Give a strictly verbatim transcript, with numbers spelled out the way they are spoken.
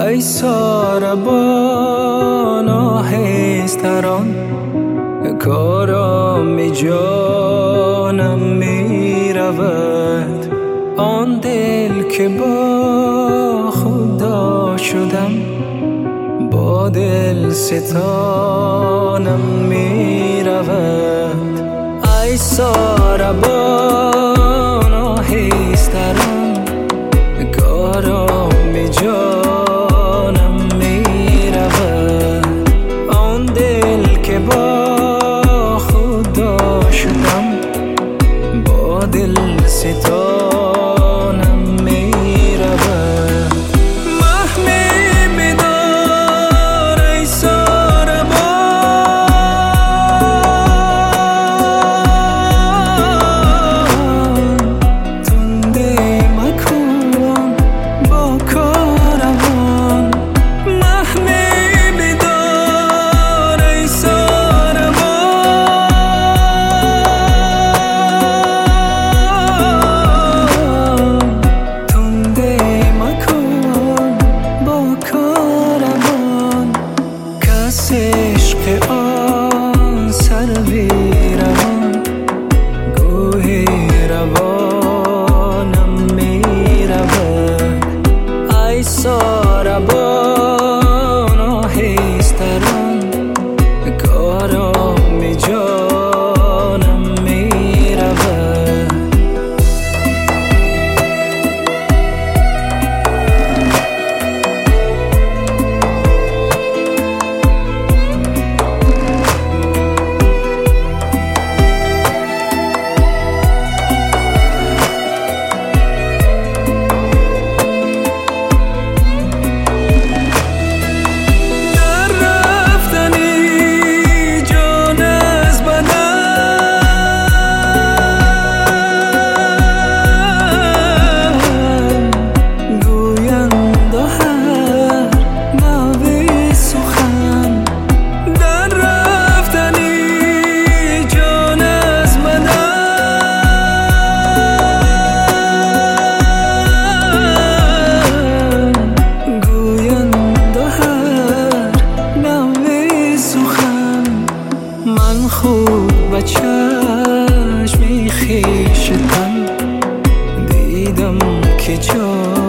ای ساربان آهستران کارام جانم می رود. آن دل که با خدا شدم با دل ستانم می رود. ای ساربان آهستران کارام جانم می رود. آن دل که با خدا شدم با دل ستانم می رود. محمی بدار ای ساربان تنده مکن با کاروان. محمی بدار ای ساربان تنده مکن با کاروان. کس عشق آن سروی روان گوی روانم می رود. ای ساربان آهستران کارام جانم می رود. من خود و چشمی خویشتن دیدم که جا